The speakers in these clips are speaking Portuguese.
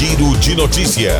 Giro de Notícia.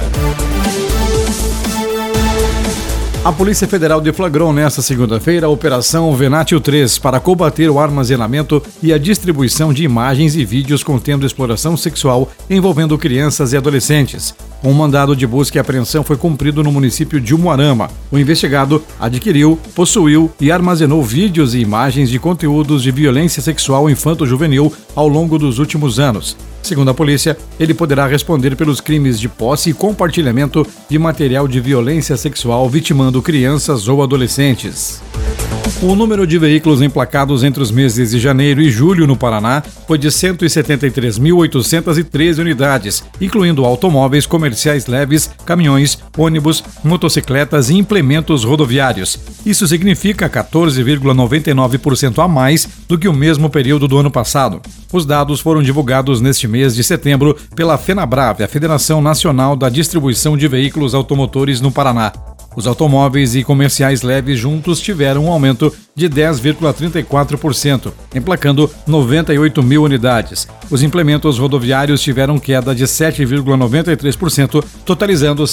A Polícia Federal deflagrou nesta segunda-feira a Operação Venátio 3 para combater o armazenamento e a distribuição de imagens e vídeos contendo exploração sexual envolvendo crianças e adolescentes. Um mandado de busca e apreensão foi cumprido no município de Umuarama. O investigado adquiriu, possuiu e armazenou vídeos e imagens de conteúdos de violência sexual infanto-juvenil ao longo dos últimos anos. Segundo a polícia, ele poderá responder pelos crimes de posse e compartilhamento de material de violência sexual vitimando crianças ou adolescentes. O número de veículos emplacados entre os meses de janeiro e julho no Paraná foi de 173.813 unidades, incluindo automóveis comerciais leves, caminhões, ônibus, motocicletas e implementos rodoviários. Isso significa 14,99% a mais do que o mesmo período do ano passado. Os dados foram divulgados neste mês de setembro pela FenaBrave, a Federação Nacional da Distribuição de Veículos Automotores no Paraná. Os automóveis e comerciais leves juntos tiveram um aumento de 10,34%, emplacando 98 mil unidades. Os implementos rodoviários tiveram queda de 7,93%, totalizando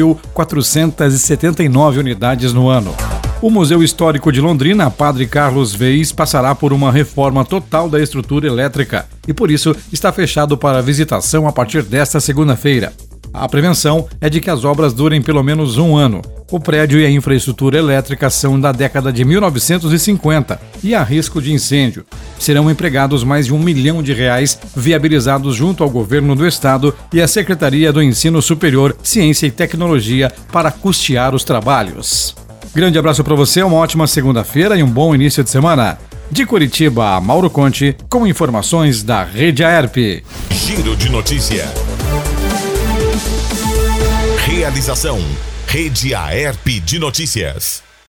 7.479 unidades no ano. O Museu Histórico de Londrina, Padre Carlos Veis, passará por uma reforma total da estrutura elétrica e, por isso, está fechado para visitação a partir desta segunda-feira. A prevenção é de que as obras durem pelo menos um ano. O prédio e a infraestrutura elétrica são da década de 1950 e há risco de incêndio. Serão empregados mais de R$1 milhão viabilizados junto ao governo do estado e à Secretaria do Ensino Superior, Ciência e Tecnologia para custear os trabalhos. Grande abraço para você, uma ótima segunda-feira e um bom início de semana. De Curitiba, Mauro Conte, com informações da Rede Aerp. Giro de Notícia. Realização: Rede Aerp de Notícias.